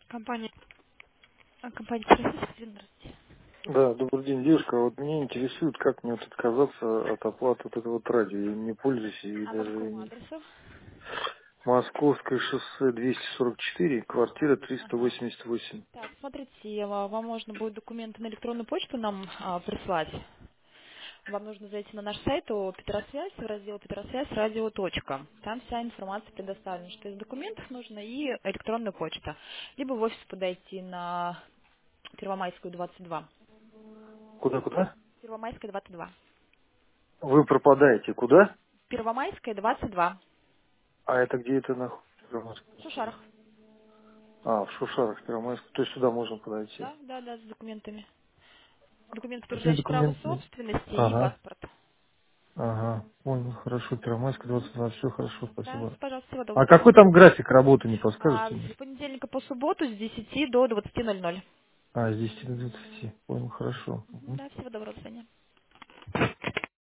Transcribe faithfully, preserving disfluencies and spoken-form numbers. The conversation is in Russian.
Компания, а, компания Террасис, здравствуйте. Да, добрый день, девушка. Вот меня интересует, как мне вот отказаться от оплаты вот этого вот радио. Я не пользуюсь и А по даже какому не... адресу? Московское шоссе двести сорок четыре, квартира триста Ага. восемьдесят восемь. Так, смотрите, а, вам можно будет документы на электронную почту нам а, прислать. Вам нужно зайти на наш сайт о Петросвязь, в раздел Петросвязь радио. Точка. Там вся информация предоставлена, что из документов нужно и электронная почта. Либо в офис подойти на Первомайскую двадцать два. Куда-куда? Первомайская двадцать два. Вы пропадаете. Куда? Первомайская двадцать два. А это где это находится? В Шушарах. А, в Шушарах, Первомайск. То есть сюда можно подойти. Да, да, да, с документами. Документ, Какие подтверждающий право документы? собственности и Ага. паспорт. Ага. Понял, хорошо. Первомайск двадцать два. Все хорошо, Да, спасибо. пожалуйста, всего А доброго. какой там график работы, не А, подскажете мне? с понедельника по субботу с десяти до двадцати ноль ноль. А, с десяти до двадцати. Понял, хорошо. Мгм. Да, всего доброго.